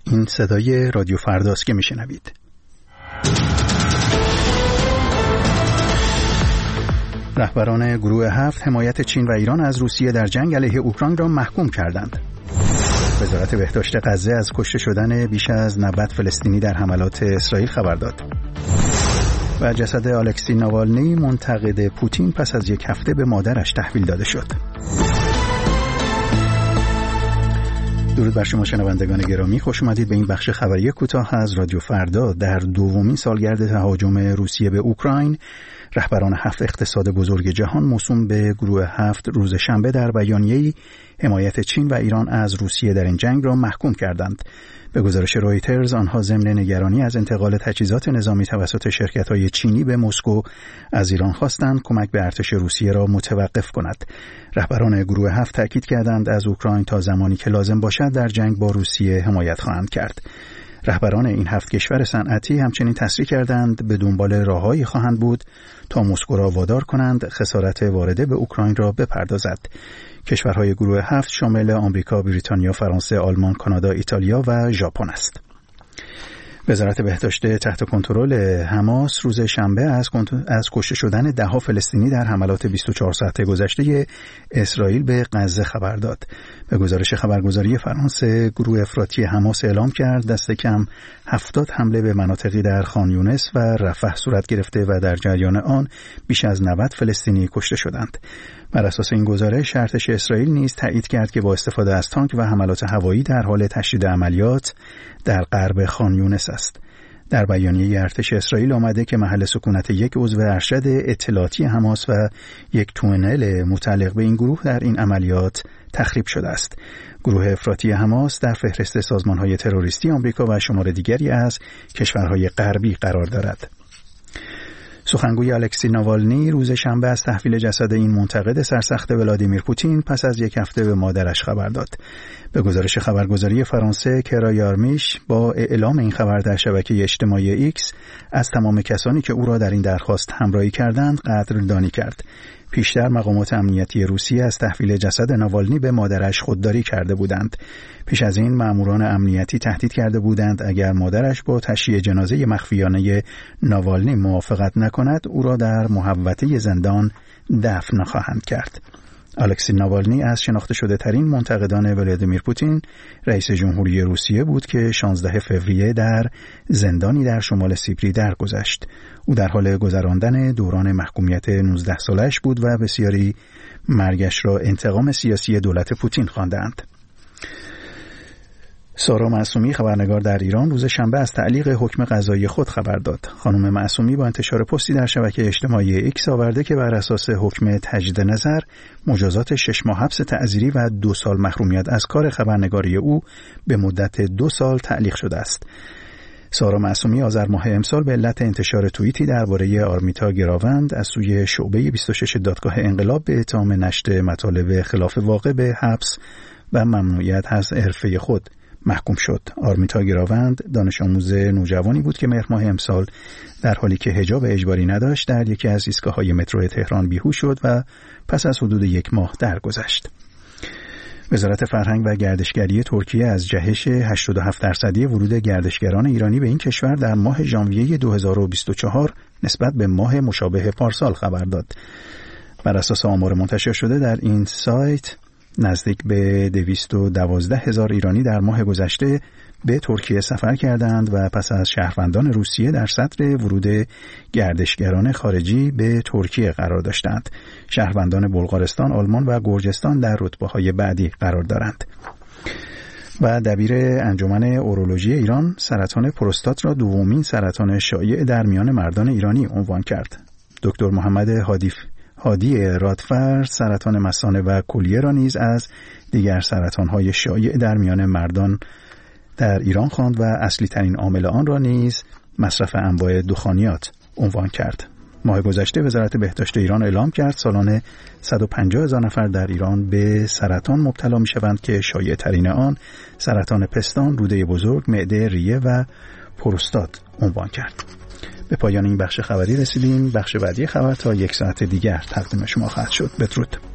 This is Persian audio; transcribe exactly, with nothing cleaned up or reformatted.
این صدای رادیو فرداست که میشنوید. رهبران گروه هفت حمایت چین و ایران از روسیه در جنگ علیه اوکراین را محکوم کردند. وزارت بهداشت غزه از کشته شدن بیش از نود فلسطینی در حملات اسرائیل خبر داد. و جسد الکسی ناوالنی منتقد پوتین پس از یک هفته به مادرش تحویل داده شد. درود بر شما شنوندگان گرامی، خوش اومدید به این بخش خبری کوتاه از رادیو فردا. در دومین سالگرد تهاجم روسیه به اوکراین، رهبران هفت اقتصاد بزرگ جهان موسوم به گروه هفت روز شنبه در بیانیه‌ای حمایت چین و ایران از روسیه در این جنگ را محکوم کردند. به گزارش رویترز، آنها ضمن نگرانی از انتقال تجهیزات نظامی توسط شرکت‌های چینی به مسکو از ایران خواستند کمک به ارتش روسیه را متوقف کند. رهبران گروه هفت تاکید کردند از اوکراین تا زمانی که لازم باشد در جنگ با روسیه حمایت خواهند کرد. رهبران این هفت کشور صنعتی همچنین تصریح کردند به دنبال راههایی خواهند بود تا مسکو را وادار کنند خسارت وارده به اوکراین را بپردازد. کشورهای گروه هفت شامل آمریکا، بریتانیا، فرانسه، آلمان، کانادا، ایتالیا و ژاپن است. وزارت بهداشت تحت کنترل حماس روز شنبه از از کشته شدن ده‌ها فلسطینی در حملات بیست و چهار ساعته گذشته اسرائیل به غزه خبر داد. به گزارش خبرگزاری فرانسه، گروه افراطی حماس اعلام کرد دست کم هفتاد حمله به مناطقی در خان یونس و رفح صورت گرفته و در جریان آن بیش از نود فلسطینی کشته شدند. بر اساس این گزارش، ارتش اسرائیل نیز تایید کرد که با استفاده از تانک و حملات هوایی در حال تشدید عملیات در غرب خان یونس است. در بیانیه ارتش اسرائیل آمده که محل سکونت یک عضو ارشد اطلاعاتی حماس و یک تونل متعلق به این گروه در این عملیات تخریب شده است. گروه افراطی حماس در فهرست سازمان‌های تروریستی آمریکا و شمار دیگری از کشورهای غربی قرار دارد. سخنگوی الکسی ناوالنی روز شنبه از تحویل جسد این منتقد سرسخت ولادیمیر پوتین پس از یک هفته به مادرش خبر داد. به گزارش خبرگزاری فرانسه، کرا یارمیش با اعلام این خبر در شبکه اجتماعی ایکس از تمام کسانی که او را در این درخواست همراهی کردند قدردانی کرد. پیشتر مقامات امنیتی روسیه از تحویل جسد ناوالنی به مادرش خودداری کرده بودند. پیش از این ماموران امنیتی تهدید کرده بودند اگر مادرش با تشییع جنازه مخفیانه ناوالنی موافقت نکند، او را در محوطه زندان دفن خواهند کرد. الکسی ناوالنی از شناخته شده ترین منتقدان ولادیمیر پوتین، رئیس جمهوری روسیه بود که شانزدهم فوریه در زندانی در شمال سیبری درگذشت. او در حال گذراندن دوران محکومیت نوزده سالش بود و بسیاری مرگش را انتقام سیاسی دولت پوتین خواندند. سارا معصومی، خبرنگار در ایران، روز شنبه از تعلیق حکم قضایی خود خبر داد. خانم معصومی با انتشار پستی در شبکه اجتماعی ایکس آورده که بر اساس حکم تجدید نظر مجازات شش ماه حبس تعزیری و دو سال محرومیت از کار خبرنگاری او به مدت دو سال تعلیق شده است. سارا معصومی آذر ماه امسال به علت انتشار توییتی درباره آرمیتا گراوند از سوی شعبه بیست و شش دادگاه انقلاب به اتهام نشر مطالب خلاف واقع به حبس و ممنوعیت از حرفه خود محکوم شد. آرمیتا گراوند دانش آموز نوجوانی بود که مهر ماه امسال در حالی که حجاب اجباری نداشت در یکی از ایستگاه‌های مترو تهران بیهوش شد و پس از حدود یک ماه درگذشت. وزارت فرهنگ و گردشگری ترکیه از جهش هشتاد و هفت درصدی ورود گردشگران ایرانی به این کشور در ماه ژانویه دو هزار و بیست و چهار نسبت به ماه مشابه پارسال خبر داد. بر اساس آمار منتشر شده در این سایت، نزدیک به دویست و دوازده هزار ایرانی در ماه گذشته به ترکیه سفر کردند و پس از شهروندان روسیه در صدر ورود گردشگران خارجی به ترکیه قرار داشتند. شهروندان بلغارستان، آلمان و گرجستان در رتبه‌های بعدی قرار دارند. و دبیر انجمن اورولوژی ایران سرطان پروستات را دومین سرطان شایع در میان مردان ایرانی عنوان کرد. دکتر محمد هادی هادی رادفر سرطان مثانه و کلیه را نیز از دیگر سرطان‌های شایع در میان مردان در ایران خواند و اصلی ترین عامل آن را نیز مصرف انواع دخانیات عنوان کرد. ماه گذشته وزارت بهداشت ایران اعلام کرد سالانه صد و پنجاه هزار نفر در ایران به سرطان مبتلا می‌شوند که شایع ترین آن سرطان پستان، روده بزرگ، معده، ریه و پروستات عنوان کرد. به پایان این بخش خبری رسیدیم. بخش بعدی خبر تا یک ساعت دیگر تقدیم شما خواهد شد. بدرود.